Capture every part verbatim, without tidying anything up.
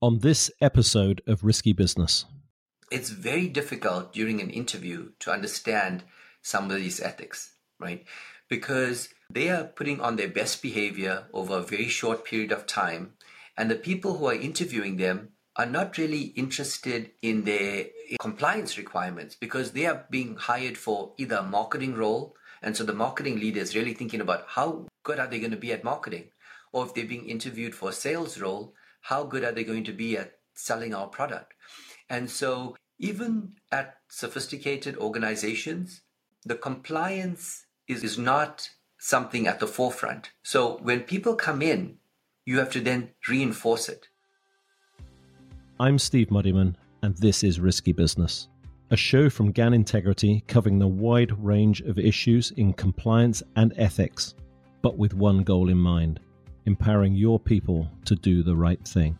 on this episode of Risky Business. It's very difficult during an interview to understand somebody's ethics, right? Because they are putting on their best behavior over a very short period of time, and the people who are interviewing them are not really interested in their compliance requirements because they are being hired for either a marketing role, and so the marketing leader is really thinking about how good are they going to be at marketing, or if they're being interviewed for a sales role, how good are they going to be at selling our product? And so even at sophisticated organizations, the compliance is, is not something at the forefront. So when people come in, you have to then reinforce it. I'm Steve Muddyman, and this is Risky Business, a show from Gan Integrity covering the wide range of issues in compliance and ethics, but with one goal in mind: empowering your people to do the right thing.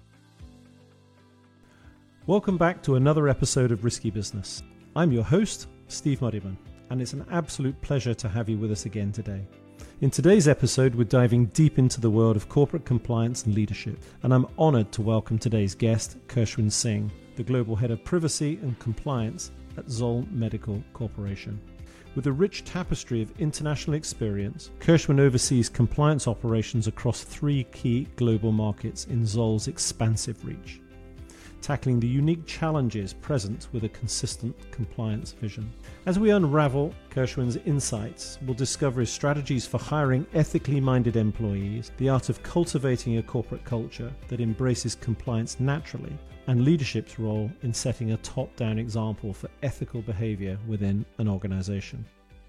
Welcome back to another episode of Risky Business. I'm your host, Steve Muddyman, and it's an absolute pleasure to have you with us again today. In today's episode, we're diving deep into the world of corporate compliance and leadership, and I'm honoured to welcome today's guest, Kershwin Singh, the Global Head of Privacy and Compliance at Zoll Medical Corporation. With a rich tapestry of international experience, Kershwin oversees compliance operations across three key global markets in Zoll's expansive reach, tackling the unique challenges present with a consistent compliance vision. As we unravel Kershwin's insights, we'll discover his strategies for hiring ethically minded employees, the art of cultivating a corporate culture that embraces compliance naturally, and leadership's role in setting a top-down example for ethical behavior within an organization.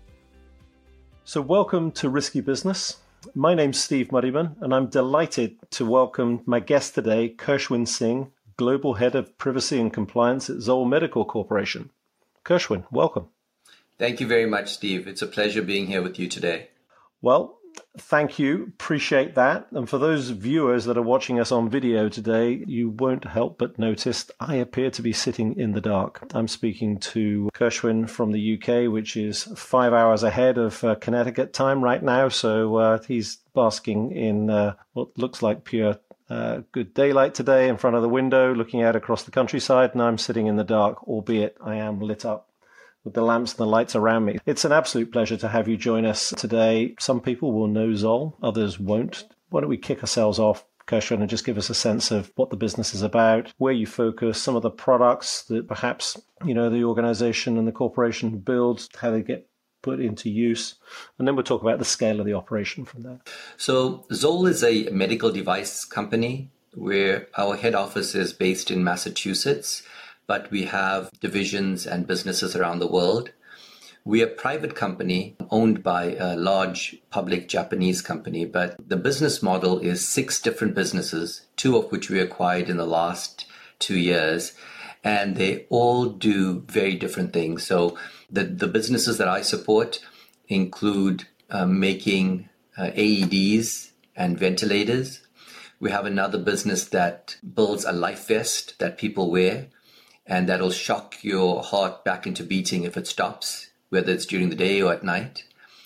So welcome to Risky Business. My name's Steve Muddyman, and I'm delighted to welcome my guest today, Kershwin Singh, Global Head of Privacy and Compliance at Zoll Medical Corporation. Kershwin, welcome. Thank you very much, Steve. It's a pleasure being here with you today. Well, thank you. Appreciate that. And for those viewers that are watching us on video today, you won't help but notice I appear to be sitting in the dark. I'm speaking to Kershwin from the U K, which is five hours ahead of uh, Connecticut time right now. So uh, he's basking in uh, what looks like pure Uh, good daylight today in front of the window, looking out across the countryside, and I'm sitting in the dark, albeit I am lit up with the lamps and the lights around me. It's an absolute pleasure to have you join us today. Some people will know Zoll, others won't. Why don't we kick ourselves off, Kershwin, and just give us a sense of what the business is about, where you focus, some of the products that perhaps, you know, the organization and the corporation builds, how they get put into use, and then we'll talk about the scale of the operation from there. So Zoll is a medical device company where our head office is based in Massachusetts, but we have divisions and businesses around the world. We are a private company owned by a large public Japanese company, but the business model is six different businesses, two of which we acquired in the last two years. And they all do very different things. So the, the businesses that I support include uh, making uh, A E Ds and ventilators. We have another business that builds a life vest that people wear, and that'll shock your heart back into beating if it stops, whether it's during the day or at night.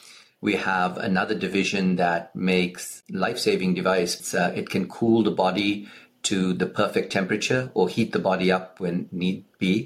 We have another division that makes life-saving devices. Uh, it can cool the body to the perfect temperature or heat the body up when need be.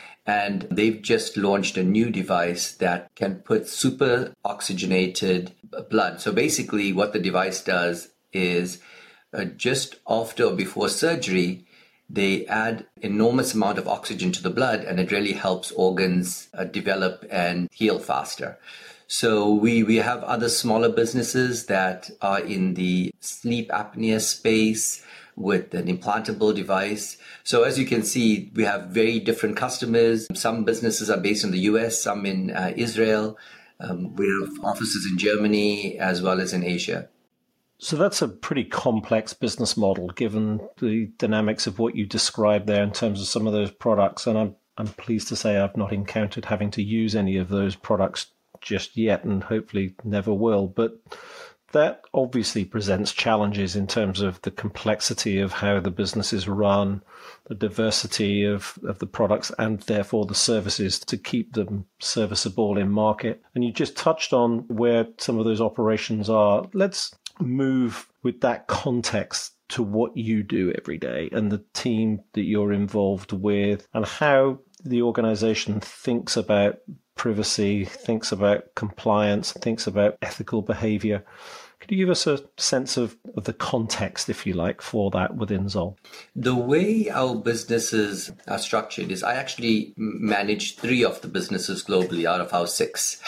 And they've just launched a new device that can put super oxygenated blood. So basically what the device does is uh, just after or before surgery, they add enormous amount of oxygen to the blood, and it really helps organs uh, develop and heal faster. So we, we have other smaller businesses that are in the sleep apnea space, with an implantable device. So as you can see, we have very different customers. Some businesses are based in the U S, some in uh, Israel. Um, we have offices in Germany as well as in Asia. So that's a pretty complex business model, given the dynamics of what you described there in terms of some of those products. And I'm I'm pleased to say I've not encountered having to use any of those products just yet, and hopefully never will. But that obviously presents challenges in terms of the complexity of how the business is run, the diversity of, of the products, and therefore the services to keep them serviceable in market. And you just touched on where some of those operations are. Let's move with that context to what you do every day and the team that you're involved with and how the organization thinks about privacy, thinks about compliance, thinks about ethical behavior. Could you give us a sense of, of the context, if you like, for that within Zoll? The way our businesses are structured is I actually manage three of the businesses globally out of our six.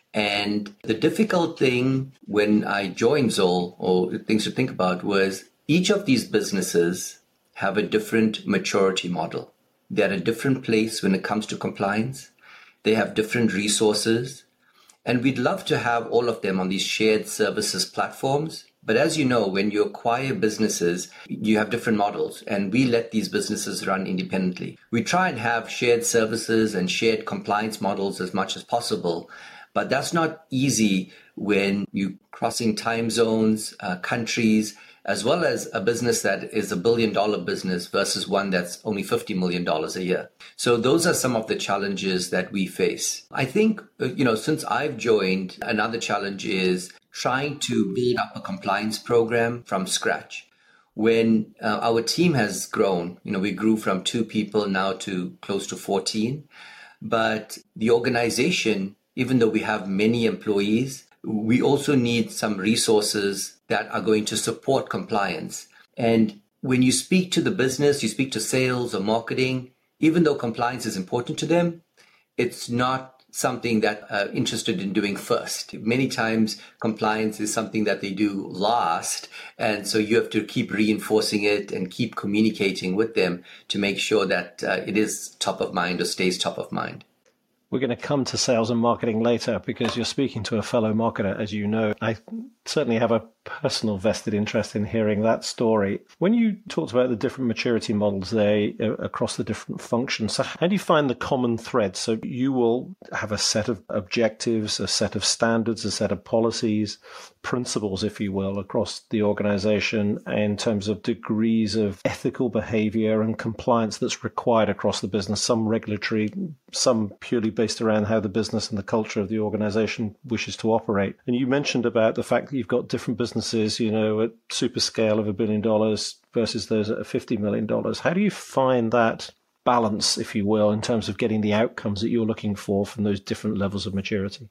And the difficult thing when I joined Zoll, or things to think about, was each of these businesses have a different maturity model. They're at a different place when it comes to compliance. They have different resources. And we'd love to have all of them on these shared services platforms. But as you know, when you acquire businesses, you have different models, and we let these businesses run independently. We try and have shared services and shared compliance models as much as possible. But that's not easy when you're crossing time zones, uh, countries, as well as a business that is a billion dollar business versus one that's only fifty million dollars a year. So those are some of the challenges that we face. I think, you know, since I've joined, another challenge is trying to build up a compliance program from scratch. When uh, our team has grown, you know, we grew from two people now to close to fourteen, but the organization, even though we have many employees, we also need some resources that are going to support compliance. And when you speak to the business, you speak to sales or marketing, even though compliance is important to them, it's not something that are interested in doing first. Many times compliance is something that they do last. And so you have to keep reinforcing it and keep communicating with them to make sure that uh, it is top of mind or stays top of mind. We're going to come to sales and marketing later because you're speaking to a fellow marketer, as you know. I certainly have a personal vested interest in hearing that story. When you talked about the different maturity models there uh, across the different functions, so how do you find the common thread? So you will have a set of objectives, a set of standards, a set of policies, principles, if you will, across the organization in terms of degrees of ethical behavior and compliance that's required across the business, some regulatory, some purely based around how the business and the culture of the organization wishes to operate. And you mentioned about the fact that you've got different businesses, you know, at super scale of a billion dollars versus those at fifty million dollars. How do you find that balance, if you will, in terms of getting the outcomes that you're looking for from those different levels of maturity?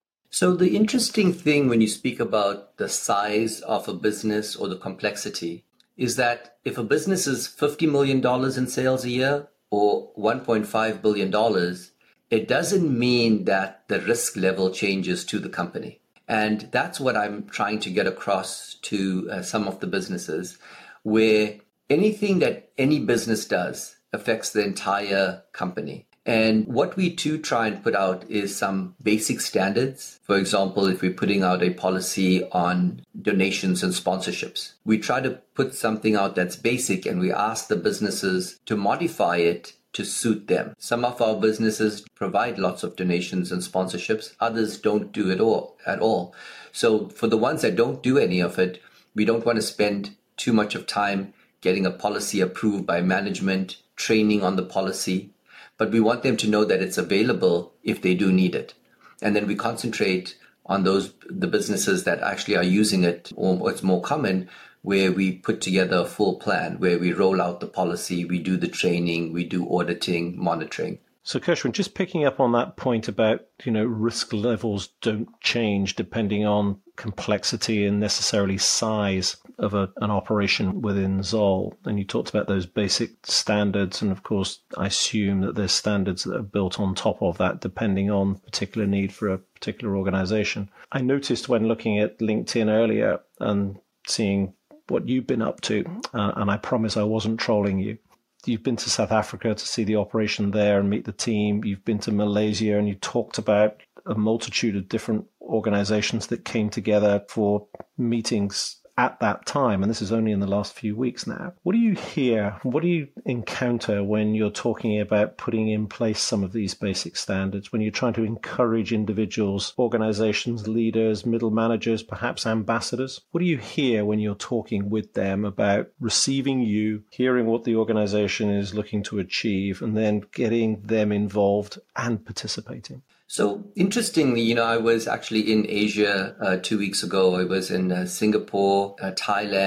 So the interesting thing when you speak about the size of a business or the complexity is that if a business is fifty million dollars in sales a year or one point five billion dollars, it doesn't mean that the risk level changes to the company. And that's what I'm trying to get across to uh, some of the businesses, where anything that any business does affects the entire company. And what we do try and put out is some basic standards. For example, if we're putting out a policy on donations and sponsorships, we try to put something out that's basic and we ask the businesses to modify it to suit them. Some of our businesses provide lots of donations and sponsorships. Others don't do it all at all. So for the ones that don't do any of it, we don't want to spend too much of time getting a policy approved by management, training on the policy, but we want them to know that it's available if they do need it. And then we concentrate on those, the businesses that actually are using it, or what's more common, where we put together a full plan, where we roll out the policy, we do the training, we do auditing, monitoring. So Keshwin, just picking up on that point about, you know, risk levels don't change depending on complexity and necessarily size of a, an operation within Zoll. And you talked about those basic standards. And of course, I assume that there's standards that are built on top of that, depending on particular need for a particular organization. I noticed when looking at LinkedIn earlier and seeing what you've been up to, uh, and I promise I wasn't trolling you. You've been to South Africa to see the operation there and meet the team. You've been to Malaysia and you talked about a multitude of different organizations that came together for meetings at that time. And this is only in the last few weeks now. What do you hear? What do you encounter when you're talking about putting in place some of these basic standards, when you're trying to encourage individuals, organizations, leaders, middle managers, perhaps ambassadors? What do you hear when you're talking with them about receiving you, hearing what the organization is looking to achieve, and then getting them involved and participating? So interestingly, you know, I was actually in Asia uh, two weeks ago. I was in uh, Singapore, uh, Thailand,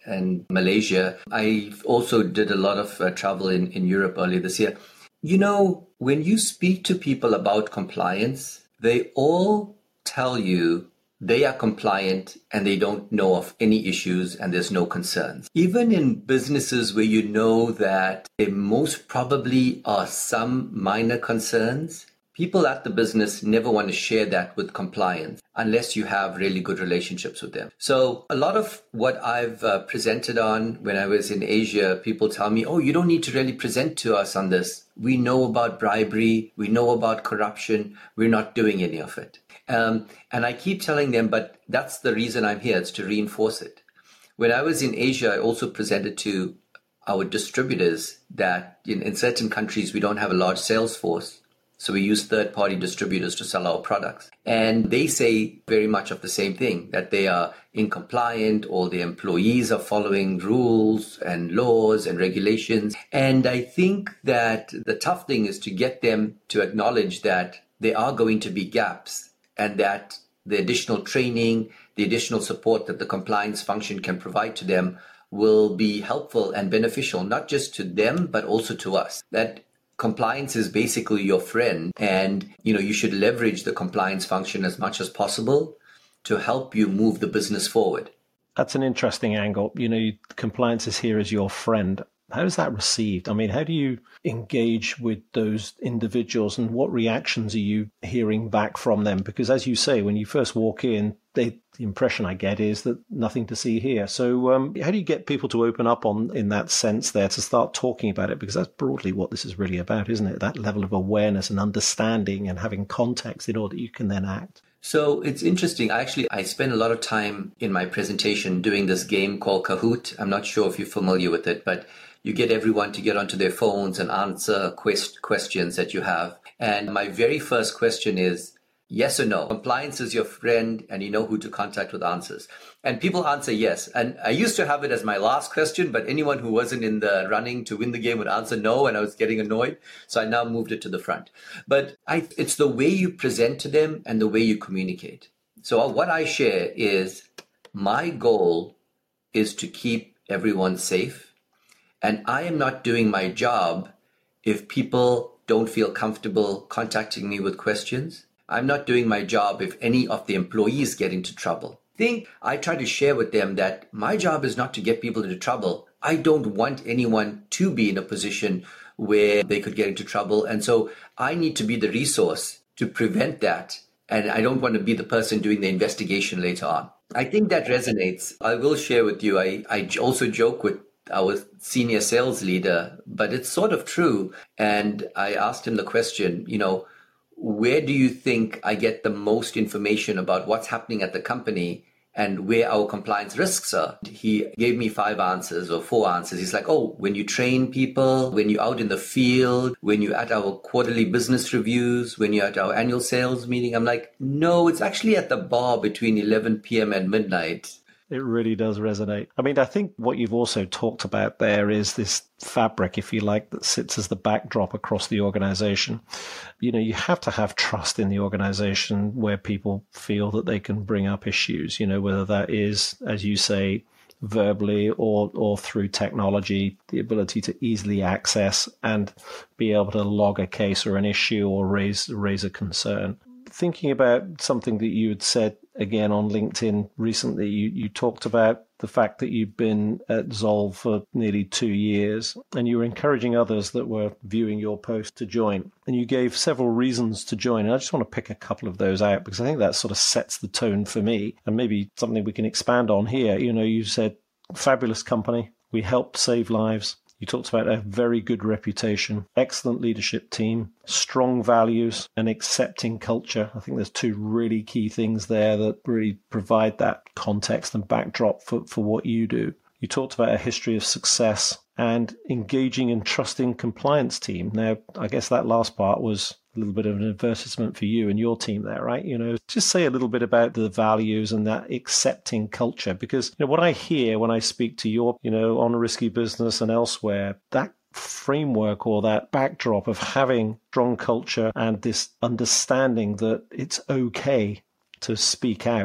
and Malaysia. I also did a lot of uh, travel in, in Europe earlier this year. You know, when you speak to people about compliance, they all tell you they are compliant and they don't know of any issues and there's no concerns. Even in businesses where you know that there most probably are some minor concerns, people at the business never want to share that with compliance unless you have really good relationships with them. So a lot of what I've uh, presented on when I was in Asia, people tell me, oh, you don't need to really present to us on this. We know about bribery. We know about corruption. We're not doing any of it. Um, and I keep telling them, but that's the reason I'm here. It's to reinforce it. When I was in Asia, I also presented to our distributors that in, in certain countries, we don't have a large sales force. So we use third-party distributors to sell our products. And they say very much of the same thing, that they are incompliant or the employees are following rules and laws and regulations. And I think that the tough thing is to get them to acknowledge that there are going to be gaps and that the additional training, the additional support that the compliance function can provide to them will be helpful and beneficial, not just to them, but also to us. That compliance is basically your friend, and you know you should leverage the compliance function as much as possible to help you move the business forward. That's an interesting angle. You know, compliance is here as your friend. How is that received? I mean, how do you engage with those individuals and what reactions are you hearing back from them? Because as you say, when you first walk in, they, the impression I get is that nothing to see here. So um, how do you get people to open up on in that sense there, to start talking about it? Because that's broadly what this is really about, isn't it? That level of awareness and understanding and having context in order that you can then act. So it's interesting. Actually, I spend a lot of time in my presentation doing this game called Kahoot. I'm not sure if you're familiar with it, but you get everyone to get onto their phones and answer quest- questions that you have. And my very first question is, yes or no? Compliance is your friend and you know who to contact with answers. And people answer yes. And I used to have it as my last question, but anyone who wasn't in the running to win the game would answer no, and I was getting annoyed. So I now moved it to the front. But I, it's the way you present to them and the way you communicate. So what I share is my goal is to keep everyone safe. And I am not doing my job if people don't feel comfortable contacting me with questions. I'm not doing my job if any of the employees get into trouble. I think I try to share with them that my job is not to get people into trouble. I don't want anyone to be in a position where they could get into trouble. And so I need to be the resource to prevent that. And I don't want to be the person doing the investigation later on. I think that resonates. I will share with you. I, I also joke with our senior sales leader, but it's sort of true. And I asked him the question, you know, where do you think I get the most information about what's happening at the company and where our compliance risks are? He gave me five answers or four answers. He's like, oh, when you train people, when you're out in the field, when you're at our quarterly business reviews, when you're at our annual sales meeting. I'm like, no, it's actually at the bar between eleven p.m. and midnight. It really does resonate. I mean, I think what you've also talked about there is this fabric, if you like, that sits as the backdrop across the organization. You know, you have to have trust in the organization where people feel that they can bring up issues, you know, whether that is, as you say, verbally or or through technology, the ability to easily access and be able to log a case or an issue or raise raise a concern. Thinking about something that you had said again on LinkedIn recently, you, you talked about the fact that you've been at Zoll for nearly two years and you were encouraging others that were viewing your post to join. And you gave several reasons to join. And I just want to pick a couple of those out because I think that sort of sets the tone for me and maybe something we can expand on here. You know, you said fabulous company. We help save lives. You talked about a very good reputation, excellent leadership team, strong values, and accepting culture. I think there's two really key things there that really provide that context and backdrop for, for what you do. You talked about a history of success and engaging and trusting compliance team. Now, I guess that last part was a little bit of an advertisement for you and your team there, right? You know, just say a little bit about the values and that accepting culture, because you know what I hear when I speak to your, you know, on Risky Business and elsewhere, that framework or that backdrop of having strong culture and this understanding that it's okay to speak out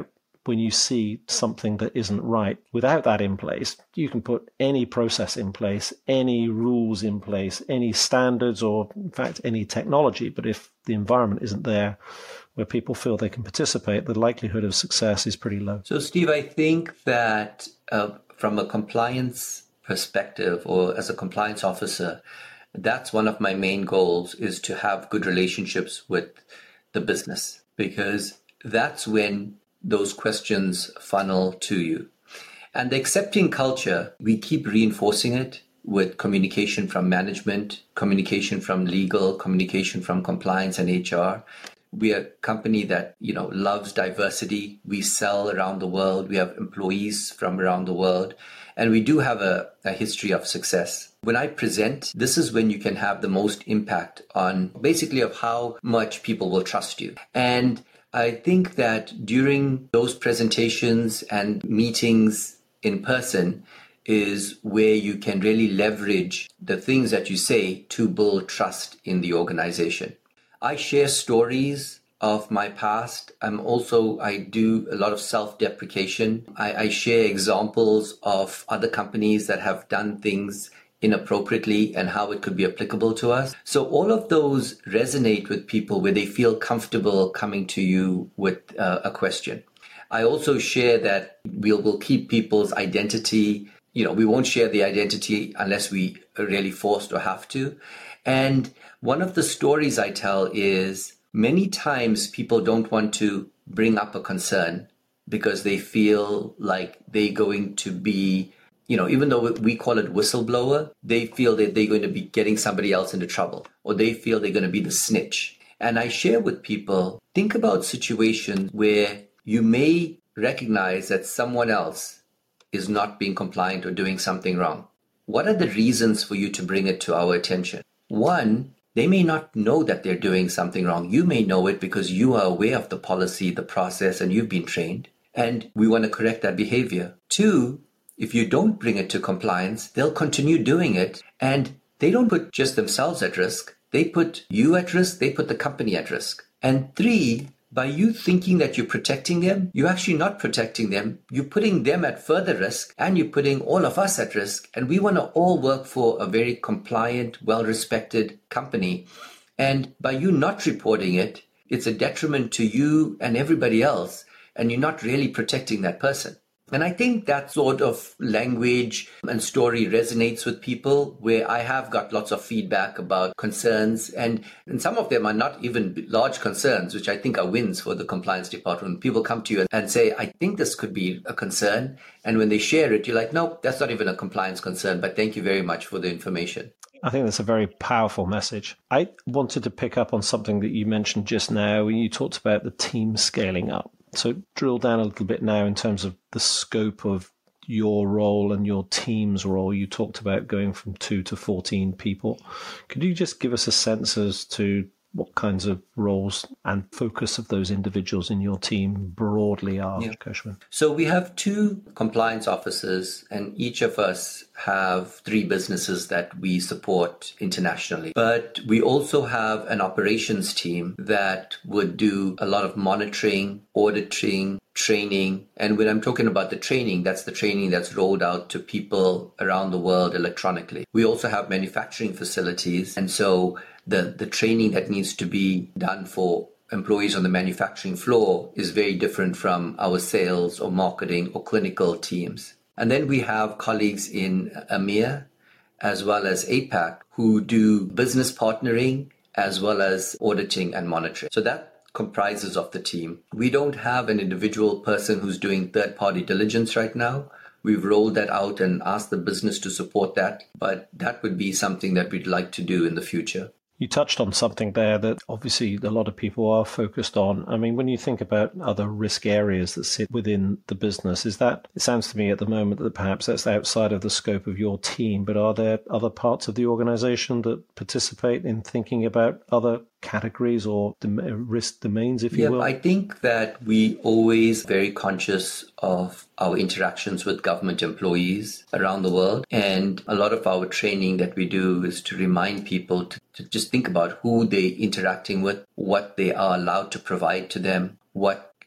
when you see something that isn't right, without that in place, you can put any process in place, any rules in place, any standards, or in fact, any technology. But if the environment isn't there where people feel they can participate, the likelihood of success is pretty low. So, Steve, I think that uh, from a compliance perspective, or as a compliance officer, that's one of my main goals, is to have good relationships with the business, because that's when those questions funnel to you. And the accepting culture, we keep reinforcing it with communication from management, communication from legal, communication from compliance and H R. We are a company that, you know, loves diversity. We sell around the world. We have employees from around the world. And we do have a, a history of success. When I present, this is when you can have the most impact on basically of how much people will trust you. And I think that during those presentations and meetings in person is where you can really leverage the things that you say to build trust in the organization. I share stories of my past. I'm also, I do a lot of self-deprecation. I, I share examples of other companies that have done things inappropriately and how it could be applicable to us. So all of those resonate with people where they feel comfortable coming to you with uh, a question. I also share that we'll, we'll keep people's identity. You know, we won't share the identity unless we are really forced or have to. And one of the stories I tell is many times people don't want to bring up a concern because they feel like they're going to be, you know, even though we call it whistleblower, they feel that they're going to be getting somebody else into trouble, or they feel they're going to be the snitch. And I share with people, think about situations where you may recognize that someone else is not being compliant or doing something wrong. What are the reasons for you to bring it to our attention? One, they may not know that they're doing something wrong. You may know it because you are aware of the policy, the process, and you've been trained. And we want to correct that behavior. Two, if you don't bring it to compliance, they'll continue doing it. And they don't put just themselves at risk. They put you at risk. They put the company at risk. And three, by you thinking that you're protecting them, you're actually not protecting them. You're putting them at further risk, and you're putting all of us at risk. And we want to all work for a very compliant, well-respected company. And by you not reporting it, it's a detriment to you and everybody else, and you're not really protecting that person. And I think that sort of language and story resonates with people, where I have got lots of feedback about concerns, and, and some of them are not even large concerns, which I think are wins for the compliance department. People come to you and say, I think this could be a concern. And when they share it, you're like, no, that's not even a compliance concern, but thank you very much for the information. I think that's a very powerful message. I wanted to pick up on something that you mentioned just now when you talked about the team scaling up. So drill down a little bit now in terms of the scope of your role and your team's role. You talked about going from two to fourteen people. Could you just give us a sense as to what kinds of roles and focus of those individuals in your team broadly are, yeah. Keshwin? So we have two compliance officers, and each of us have three businesses that we support internationally. But we also have an operations team that would do a lot of monitoring, auditing, training. And when I'm talking about the training, that's the training that's rolled out to people around the world electronically. We also have manufacturing facilities. And so the, the training that needs to be done for employees on the manufacturing floor is very different from our sales or marketing or clinical teams. And then we have colleagues in EMEA as well as APAC who do business partnering as well as auditing and monitoring. So that comprises of the team. We don't have an individual person who's doing third-party diligence right now. We've rolled that out and asked the business to support that, but that would be something that we'd like to do in the future. You touched on something there that obviously a lot of people are focused on. I mean, when you think about other risk areas that sit within the business, is that, it sounds to me at the moment that perhaps that's outside of the scope of your team, but are there other parts of the organization that participate in thinking about other categories or risk domains, if you yeah, will? I think that we always very conscious of our interactions with government employees around the world. And a lot of our training that we do is to remind people to, to just think about who they're interacting with, what they are allowed to provide to them, what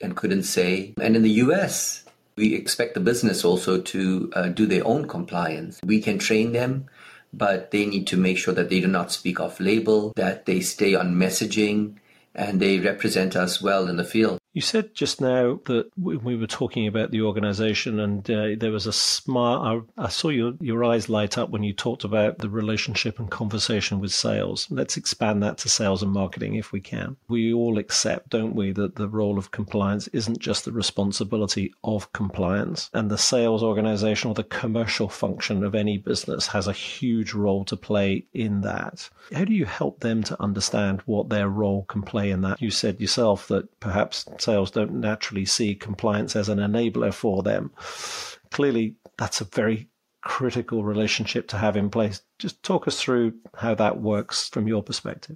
and couldn't say. And in the U S, we expect the business also to uh, do their own compliance. We can train them, but they need to make sure that they do not speak off label, that they stay on messaging, and they represent us well in the field. You said just now that we were talking about the organization, and uh, there was a smile. I, I saw your, your eyes light up when you talked about the relationship and conversation with sales. Let's expand that to sales and marketing if we can. We all accept, don't we, that the role of compliance isn't just the responsibility of compliance, and the sales organization or the commercial function of any business has a huge role to play in that. How do you help them to understand what their role can play in that? You said yourself that perhaps sales don't naturally see compliance as an enabler for them. Clearly, that's a very critical relationship to have in place. Just talk us through how that works from your perspective.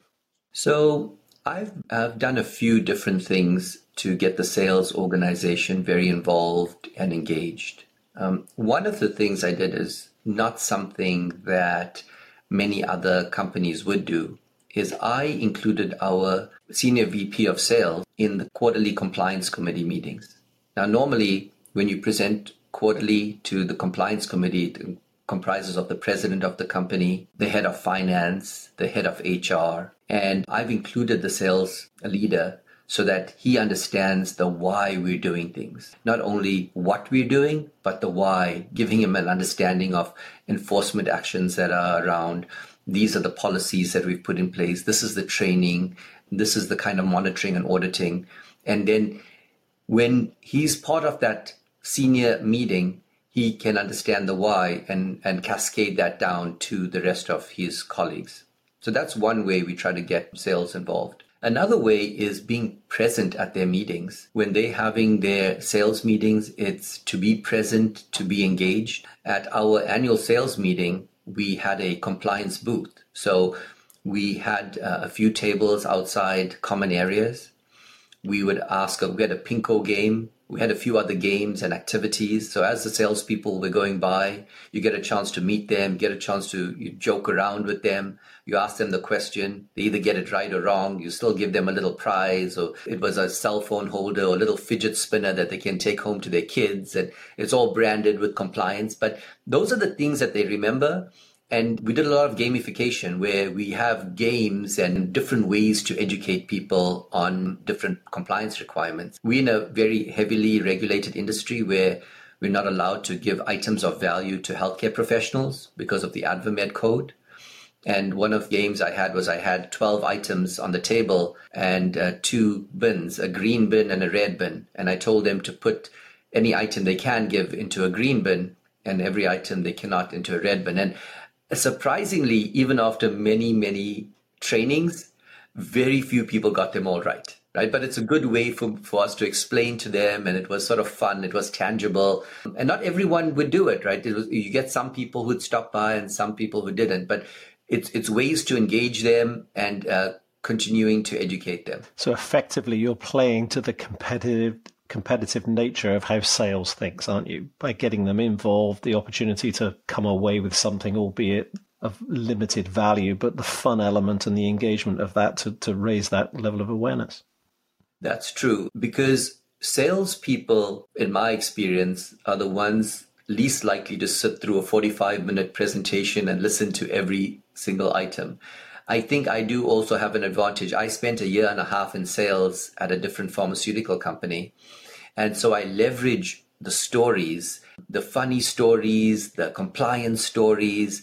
So I've, I've done a few different things to get the sales organization very involved and engaged. Um, one of the things I did is not something that many other companies would do, is I included our senior V P of sales in the quarterly compliance committee meetings. Now, normally, when you present quarterly to the compliance committee, it comprises of the president of the company, the head of finance, the head of H R, and I've included the sales leader so that he understands the why we're doing things. Not only what we're doing, but the why, giving him an understanding of enforcement actions that are around. These are the policies that we've put in place. This is the training. This is the kind of monitoring and auditing. And then when he's part of that senior meeting, he can understand the why and, and cascade that down to the rest of his colleagues. So that's one way we try to get sales involved. Another way is being present at their meetings. When they're having their sales meetings, it's to be present, to be engaged. At our annual sales meeting, we had a compliance booth. So we had uh, a few tables outside common areas. We would ask, we had a Pinko game. We had a few other games and activities. So as the salespeople were going by, you get a chance to meet them, get a chance to you joke around with them. You ask them the question. They either get it right or wrong. You still give them a little prize, or it was a cell phone holder or a little fidget spinner that they can take home to their kids. And it's all branded with compliance. But those are the things that they remember. And we did a lot of gamification where we have games and different ways to educate people on different compliance requirements. We're in a very heavily regulated industry where we're not allowed to give items of value to healthcare professionals because of the AdvaMed code. And one of the games I had was I had twelve items on the table and uh, two bins, a green bin and a red bin. And I told them to put any item they can give into a green bin and every item they cannot into a red bin. And surprisingly, even after many, many trainings, very few people got them all right, right? But it's a good way for, for us to explain to them, and it was sort of fun, it was tangible. And not everyone would do it, right? It was, you get some people who'd stop by and some people who didn't, but it's, it's ways to engage them and uh, continuing to educate them. So effectively, you're playing to the competitive competitive nature of how sales thinks, aren't you? By getting them involved, the opportunity to come away with something, albeit of limited value, but the fun element and the engagement of that to, to raise that level of awareness. That's true, because salespeople, in my experience, are the ones least likely to sit through a forty-five minute presentation and listen to every single item. I think I do also have an advantage. I spent a year and a half in sales at a different pharmaceutical company. And so I leverage the stories, the funny stories, the compliance stories.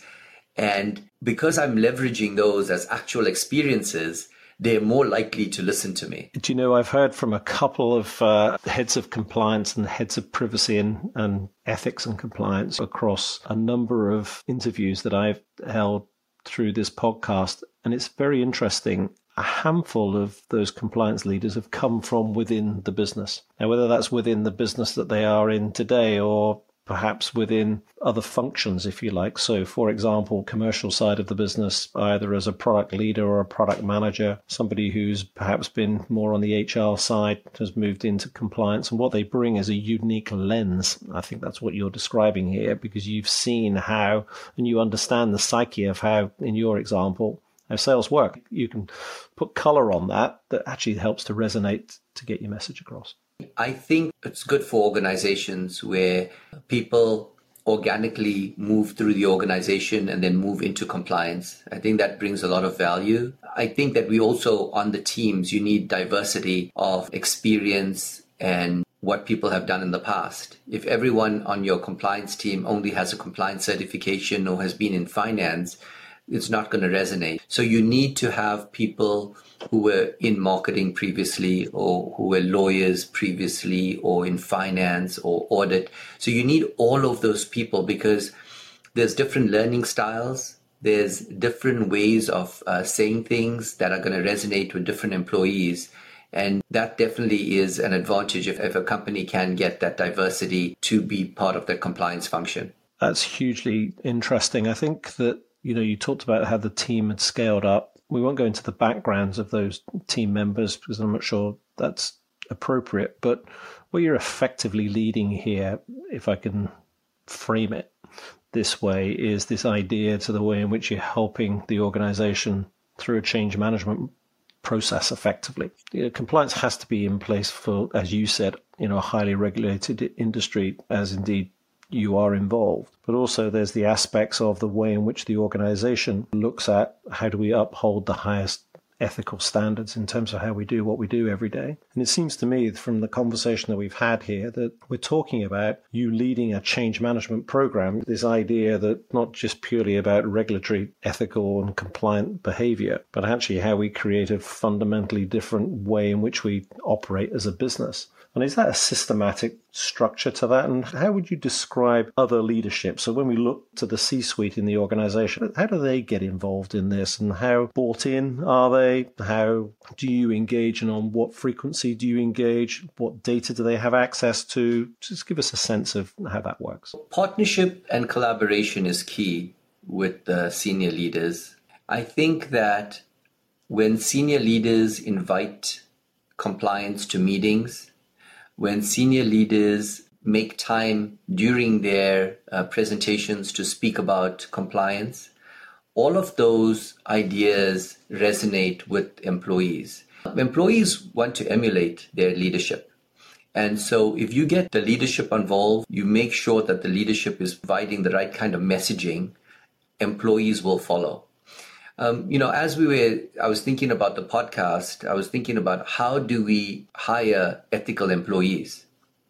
And because I'm leveraging those as actual experiences, they're more likely to listen to me. Do you know, I've heard from a couple of uh, heads of compliance and heads of privacy and, and ethics and compliance across a number of interviews that I've held through this podcast. And it's very interesting. A handful of those compliance leaders have come from within the business. Now, whether that's within the business that they are in today or perhaps within other functions, if you like. So, for example, commercial side of the business, either as a product leader or a product manager, somebody who's perhaps been more on the H R side has moved into compliance. And what they bring is a unique lens. I think that's what you're describing here, because you've seen how, and you understand the psyche of how, in your example, how sales work. You can put color on that that actually helps to resonate to get your message across. I think it's good for organizations where people organically move through the organization and then move into compliance. I think that brings a lot of value. I think that we also, on the teams, you need diversity of experience and what people have done in the past. If everyone on your compliance team only has a compliance certification or has been in finance, it's not going to resonate. So you need to have people who were in marketing previously, or who were lawyers previously, or in finance or audit. So you need all of those people, because there's different learning styles. There's different ways of uh, saying things that are going to resonate with different employees. And that definitely is an advantage if, if a company can get that diversity to be part of their compliance function. That's hugely interesting. I think that, you know, you talked about how the team had scaled up. We won't go into the backgrounds of those team members because I'm not sure that's appropriate. But what you're effectively leading here, if I can frame it this way, is this idea to the way in which you're helping the organization through a change management process effectively. You know, compliance has to be in place for, as you said, you know, a highly regulated industry, as indeed you are involved. But also there's the aspects of the way in which the organization looks at how do we uphold the highest ethical standards in terms of how we do what we do every day. And it seems to me from the conversation that we've had here that we're talking about you leading a change management program, this idea that not just purely about regulatory, ethical and compliant behavior, but actually how we create a fundamentally different way in which we operate as a business. And is that a systematic structure to that? And how would you describe other leadership? So when we look to the C-suite in the organization, how do they get involved in this? And how bought in are they? How do you engage, and on what frequency do you engage? What data do they have access to? Just give us a sense of how that works. Partnership and collaboration is key with the senior leaders. I think that when senior leaders invite compliance to meetings, when senior leaders make time during their uh, presentations to speak about compliance, all of those ideas resonate with employees. Employees want to emulate their leadership. And so if you get the leadership involved, you make sure that the leadership is providing the right kind of messaging, employees will follow. Um, you know, as we were, I was thinking about the podcast, I was thinking about how do we hire ethical employees?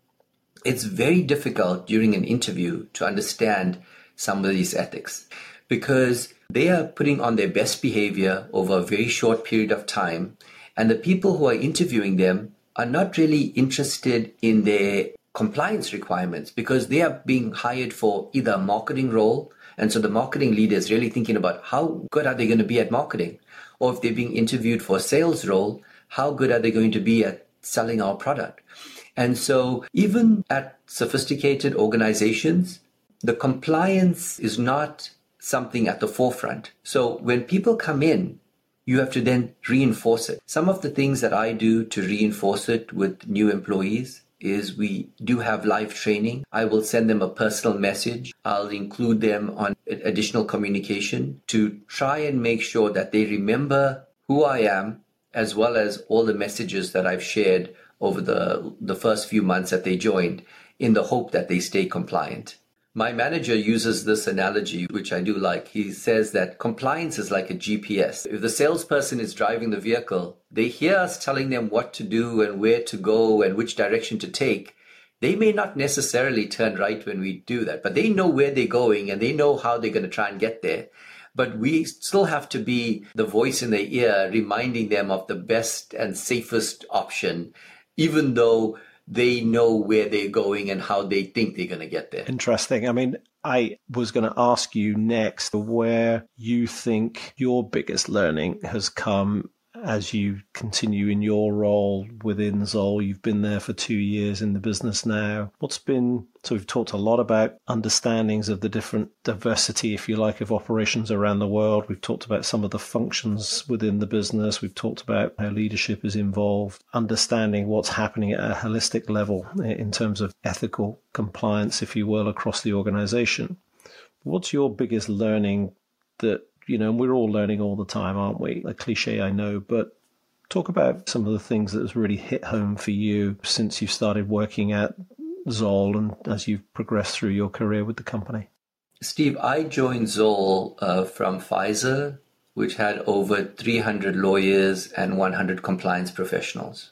It's very difficult during an interview to understand somebody's ethics because they are putting on their best behavior over a very short period of time. And the people who are interviewing them are not really interested in their compliance requirements because they are being hired for either a marketing role. And so the marketing leader is really thinking about how good are they going to be at marketing? Or if they're being interviewed for a sales role, how good are they going to be at selling our product? And so even at sophisticated organizations, the compliance is not something at the forefront. So when people come in, you have to then reinforce it. Some of the things that I do to reinforce it with new employees is we do have live training. I will send them a personal message. I'll include them on additional communication to try and make sure that they remember who I am, as well as all the messages that I've shared over the, the first few months that they joined, in the hope that they stay compliant. My manager uses this analogy, which I do like. He says that compliance is like a G P S. If the salesperson is driving the vehicle, they hear us telling them what to do and where to go and which direction to take. They may not necessarily turn right when we do that, but they know where they're going and they know how they're going to try and get there. But we still have to be the voice in their ear, reminding them of the best and safest option, even though they know where they're going and how they think they're going to get there. Interesting. I mean, I was going to ask you next where you think your biggest learning has come as you continue in your role within Zoll. You've been there for two years in the business now. What's been, so we've talked a lot about understandings of the different diversity, if you like, of operations around the world. We've talked about some of the functions within the business. We've talked about how leadership is involved, understanding what's happening at a holistic level in terms of ethical compliance, if you will, across the organization. What's your biggest learning that, you know, and we're all learning all the time, aren't we? A cliche, I know, but Talk about some of the things that has really hit home for you since you started working at Zoll and as you've progressed through your career with the company. Steve, I joined Zoll uh, from Pfizer, which had over three hundred lawyers and one hundred compliance professionals.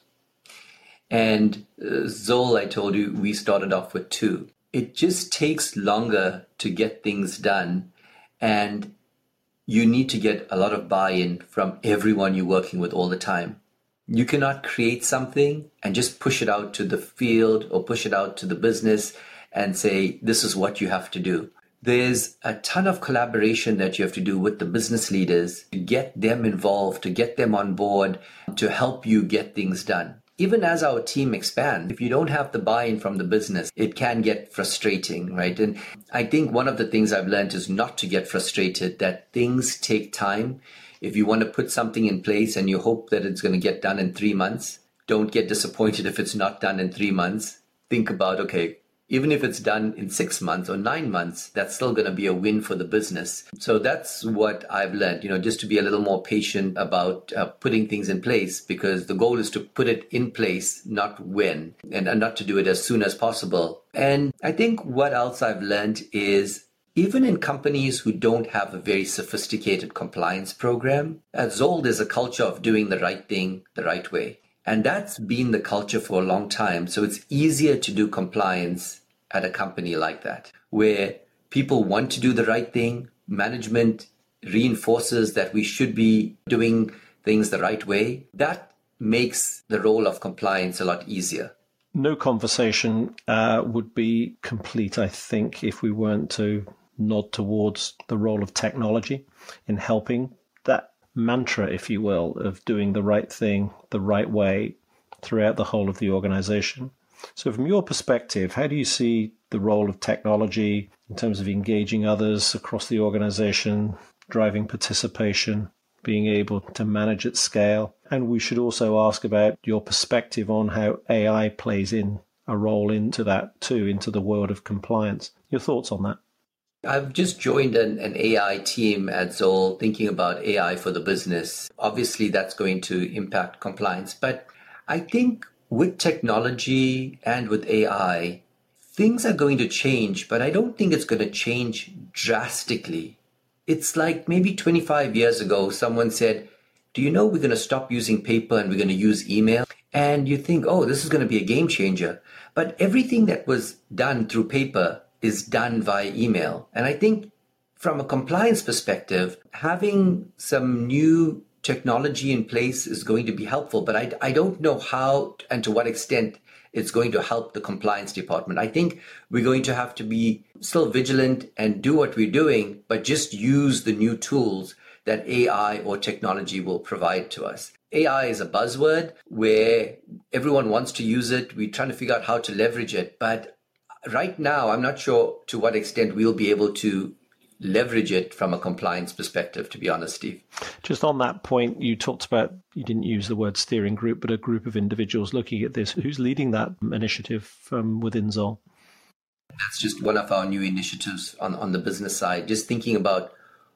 And uh, Zoll, I told you, we started off with two. It just takes longer to get things done, and you need to get a lot of buy-in from everyone you're working with all the time. You cannot create something and just push it out to the field or push it out to the business and say, this is what you have to do. There's a ton of collaboration that you have to do with the business leaders to get them involved, to get them on board, to help you get things done. Even as our team expands, if you don't have the buy-in from the business, it can get frustrating, right? And I think one of the things I've learned is not to get frustrated, that things take time. If you want to put something in place and you hope that it's going to get done in three months, don't get disappointed if it's not done in three months. Think about, okay, even if it's done in six months or nine months, that's still going to be a win for the business. So that's what I've learned, you know, just to be a little more patient about uh, putting things in place, because the goal is to put it in place, not when, and, and not to do it as soon as possible. And I think what else I've learned is even in companies who don't have a very sophisticated compliance program, at Zoll, there's a culture of doing the right thing the right way. And that's been the culture for a long time. So it's easier to do compliance at a company like that, where people want to do the right thing. Management reinforces that we should be doing things the right way. That makes the role of compliance a lot easier. No conversation uh, would be complete, I think, if we weren't to nod towards the role of technology in helping that mantra, if you will, of doing the right thing the right way throughout the whole of the organization. So from your perspective, how do you see the role of technology in terms of engaging others across the organization, driving participation, being able to manage at scale? And we should also ask about your perspective on how A I plays in a role into that too, into the world of compliance. Your thoughts on that? I've just joined an, an A I team at Zoll thinking about A I for the business. Obviously, that's going to impact compliance. But I think with technology and with A I, things are going to change, but I don't think it's going to change drastically. It's like maybe twenty-five years ago, someone said, do you know we're going to stop using paper and we're going to use email? And you think, oh, this is going to be a game changer. But everything that was done through paper is done via email. And I think from a compliance perspective, having some new technology in place is going to be helpful, but I, I don't know how and to what extent it's going to help the compliance department. I think we're going to have to be still vigilant and do what we're doing, but just use the new tools that A I or technology will provide to us. A I is a buzzword where everyone wants to use it. We're trying to figure out how to leverage it. But right now, I'm not sure to what extent we'll be able to leverage it from a compliance perspective, to be honest, Steve. Just on that point, you talked about, you didn't use the word steering group, but a group of individuals looking at this. Who's leading that initiative from within Zoll? That's just one of our new initiatives on, on the business side, just thinking about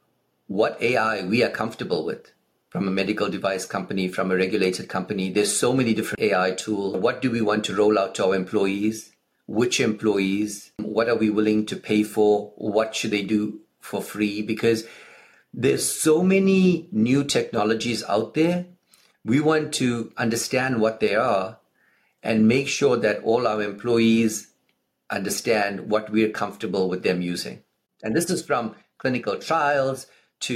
what A I we are comfortable with from a medical device company, from a regulated company. There's so many different A I tools. What do we want to roll out to our employees? Which employees? What are we willing to pay for? What should they do for free? Because there's so many new technologies out there. We want to understand what they are and make sure that all our employees understand what we're comfortable with them using. And this is from clinical trials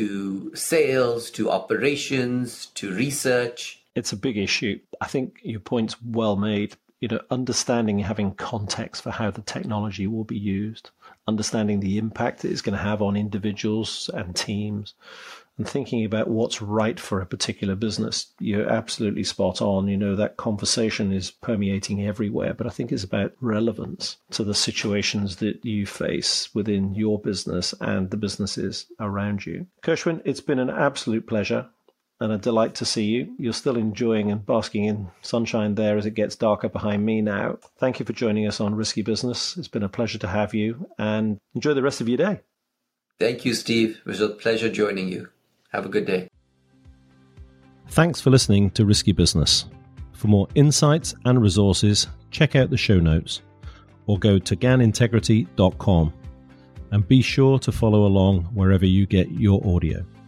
to sales, to operations, to research. It's a big issue. I think your point's well made. You know, understanding, having context for how the technology will be used, understanding the impact it is going to have on individuals and teams, and thinking about what's right for a particular business. You're absolutely spot on. You know, that conversation is permeating everywhere, but I think it's about relevance to the situations that you face within your business and the businesses around you. Kershwin, it's been an absolute pleasure and a delight to see you. You're still enjoying and basking in sunshine there as it gets darker behind me now. Thank you for joining us on Risky Business. It's been a pleasure to have you, and enjoy the rest of your day. Thank you, Steve. It was a pleasure joining you. Have a good day. Thanks for listening to Risky Business. For more insights and resources, check out the show notes or go to gan integrity dot com and be sure to follow along wherever you get your audio.